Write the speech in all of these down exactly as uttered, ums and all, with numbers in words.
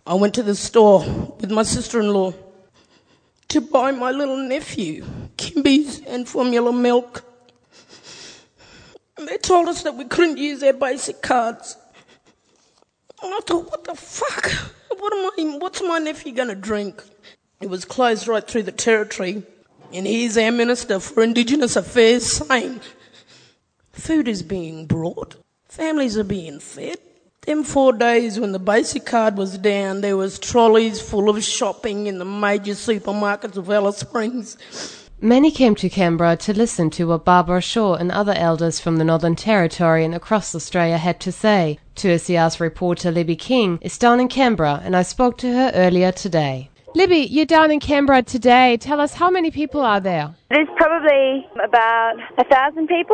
I went to the store with my sister-in-law to buy my little nephew Kimby's and formula milk. And they told us that we couldn't use their basic cards. And I thought, what the fuck? What am I, what's my nephew going to drink? It was closed right through the territory. And here's our Minister for Indigenous Affairs saying, food is being brought, families are being fed. Them four days when the basic card was down, there was trolleys full of shopping in the major supermarkets of Alice Springs. Many came to Canberra to listen to what Barbara Shaw and other elders from the Northern Territory and across Australia had to say. two S E R's reporter Libby King is down in Canberra, and I spoke to her earlier today. Libby, you're down in Canberra today. Tell us, how many people are there? There's probably about a thousand people.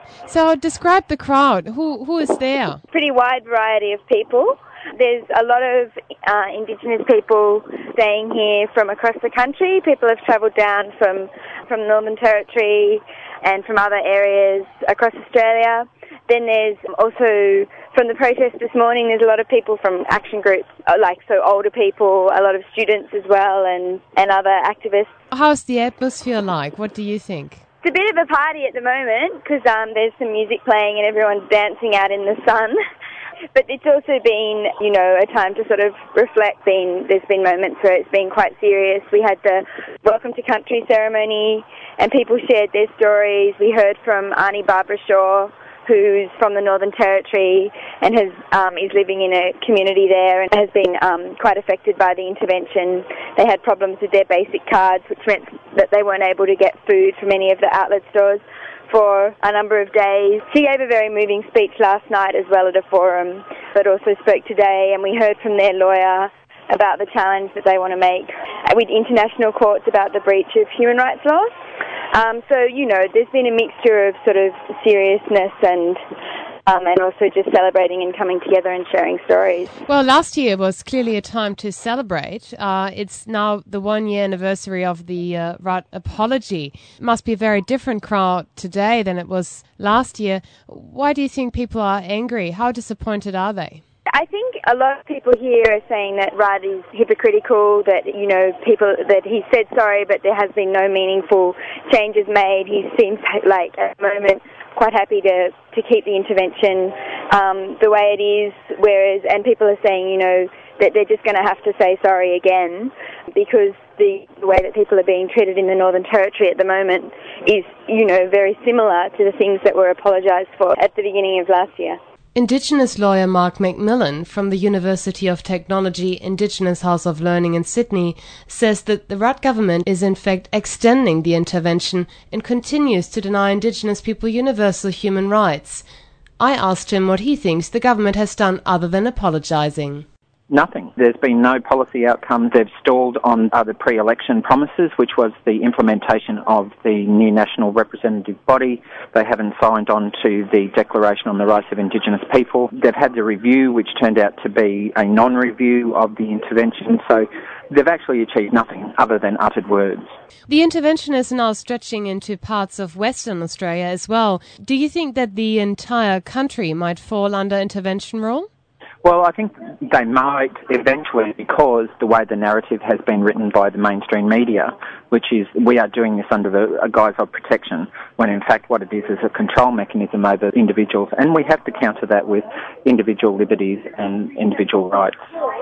So describe the crowd. Who Who is there? Pretty wide variety of people. There's a lot of uh, Indigenous people staying here from across the country. People have travelled down from, from the Northern Territory and from other areas across Australia. Then there's also, from the protest this morning, there's a lot of people from action groups, like so older people, a lot of students as well, and, and other activists. How's the atmosphere like? What do you think? It's a bit of a party at the moment because um, there's some music playing and everyone's dancing out in the sun. But it's also been, you know, a time to sort of reflect. Been, there's been moments where it's been quite serious. We had the Welcome to Country ceremony and people shared their stories. We heard from Auntie Barbara Shaw, who's from the Northern Territory and has um, is living in a community there and has been um, quite affected by the intervention. They had problems with their basic cards, which meant that they weren't able to get food from any of the outlet stores for a number of days. She gave a very moving speech last night as well at a forum, but also spoke today, and we heard from their lawyer about the challenge that they want to make with international courts about the breach of human rights laws. Um, so, you know, there's been a mixture of sort of seriousness and um, and also just celebrating and coming together and sharing stories. Well, last year was clearly a time to celebrate. Uh, it's now the one-year anniversary of the uh, Rudd apology. It must be a very different crowd today than it was last year. Why do you think people are angry? How disappointed are they? I think a lot of people here are saying that Rudd is hypocritical, that, you know, people, that he said sorry, but there has been no meaningful changes made. He seems like, at the moment, quite happy to, to keep the intervention um, the way it is, whereas, and people are saying, you know, that they're just going to have to say sorry again because the, the way that people are being treated in the Northern Territory at the moment is, you know, very similar to the things that were apologised for at the beginning of last year. Indigenous lawyer Mark McMillan from the University of Technology Indigenous House of Learning in Sydney says that the Rudd government is in fact extending the intervention and continues to deny Indigenous people universal human rights. I asked him what he thinks the government has done other than apologising. Nothing. There's been no policy outcomes. They've stalled on other pre-election promises, which was the implementation of the new national representative body. They haven't signed on to the Declaration on the Rights of Indigenous People. They've had the review, which turned out to be a non-review of the intervention. So they've actually achieved nothing other than uttered words. The intervention is now stretching into parts of Western Australia as well. Do you think that the entire country might fall under intervention rule? Well, I think they might eventually because the way the narrative has been written by the mainstream media, which is we are doing this under the, a guise of protection, when in fact what it is is a control mechanism over individuals. And we have to counter that with individual liberties and individual rights.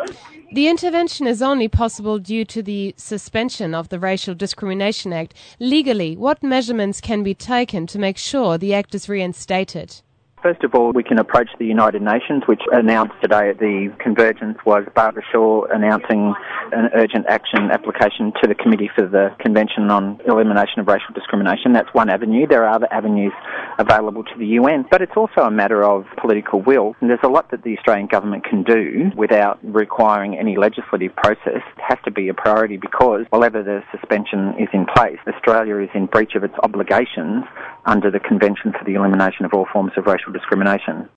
The intervention is only possible due to the suspension of the Racial Discrimination Act. Legally, what measurements can be taken to make sure the Act is reinstated? First of all, we can approach the United Nations, which announced today at the Convergence was Barbara Shaw announcing an urgent action application to the Committee for the Convention on Elimination of Racial Discrimination. That's one avenue. There are other avenues available to the U N, but it's also a matter of political will. And there's a lot that the Australian government can do without requiring any legislative process. It has to be a priority because whenever the suspension is in place, Australia is in breach of its obligations under the Convention for the Elimination of All Forms of Racial Discrimination.